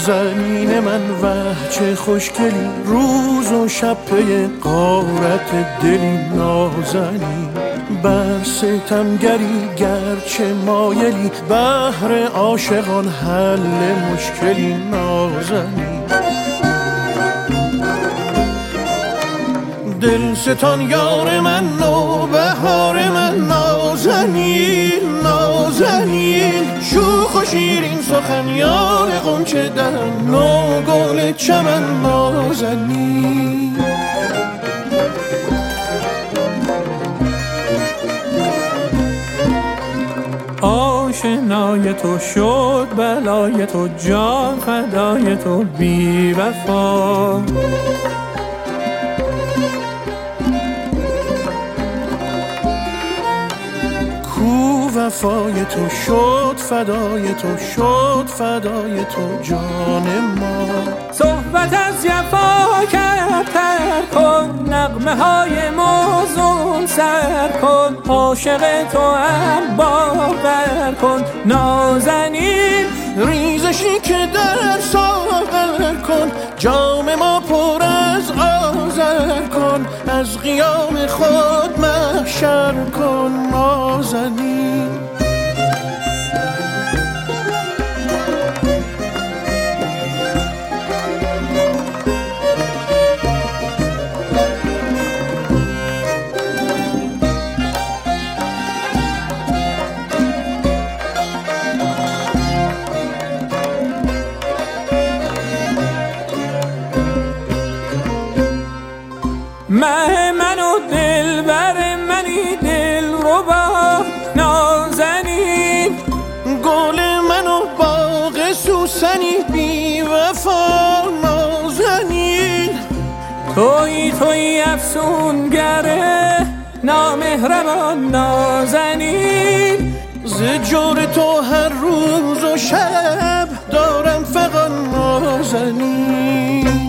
نازنین من وه چه خوشگلی، روز و شب پی غارت دلی نازنین. بر ستمگری گرچه مایلی، بهر عاشقان حل مشکلی نازنین. دل ستان یار من نوبهار من نازنین نازنین. شوخ و شیرین سخن یار غنچه دهن، نو گل چمن نازنین. آشنای تو شد بلای تو، جان فدای تو بی وفا. وفای تو شد فدای تو، شد فدای تو جان ما. صحبت از جفا کرد تر کن، نغمه های موزون سر کن. عاشق تو هم باور کن، نازنین ریزشی که در ساغر کن. جام ما پر از آذر کن، از قیام خود محشر کن نازنین. مه من و دل بر منی دل ربا نازنین. گل من و باغ سوسنی بی وفا نازنین. توی افسونگره نامهربان نازنین. ز جور تو هر روز و شب دارم فغان نازنین.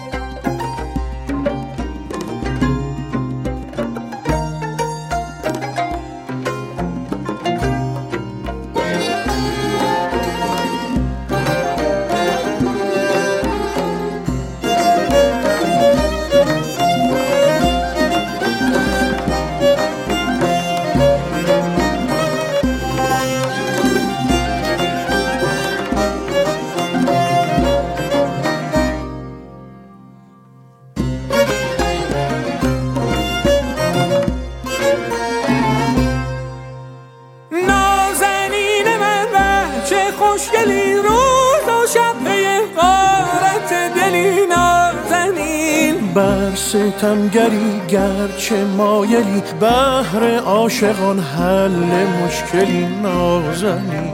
خوشگلی روز و شب پی غارت دلی نازنین. بر ستمگری گرچه مایلی، بهر عاشقان حل مشکلی نازنین.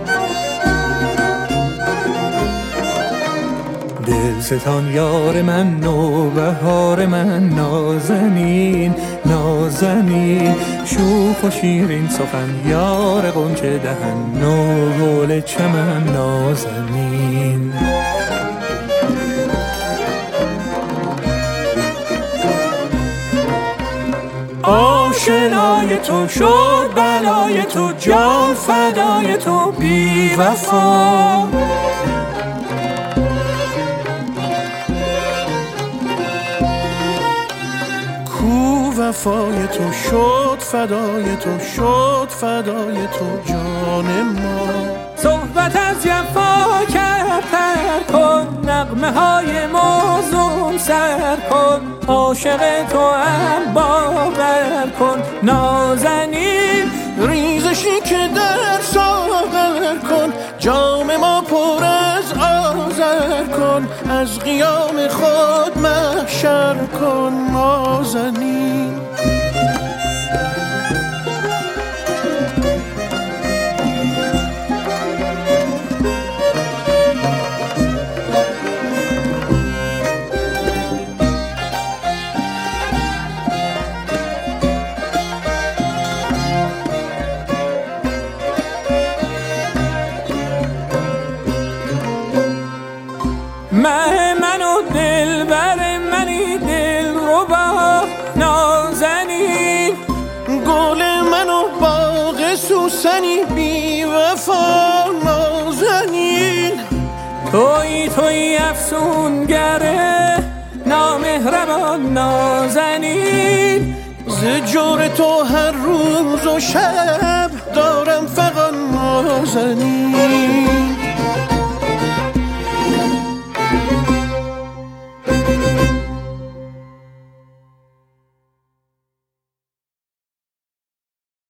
دل ستان یار من نوبهار من نازنین نازنین. شوخ و شیرین سخن یار غنچه دهن، نو گل چمن نازنین. آشنای تو شد بلای تو، جان فدای تو بی وفا. وفای تو شد فدای تو، شد فدای تو جان ما. صحبت از جفا کرد تر کن، نغمه های موزون سر کن. عاشق تو هم باور کن، نازنین ریزشی که در ساغر کن. جام ما پر از آذر کن، از قیام خود محشر کن نازنین. مه من و دل بر منی دل ربا نازنین. گل من و باغ سوسنی بی وفا نازنین. توی افسونگره نامهربان نازنین، ز جور تو هر روز و شب دارم فقط نازنین.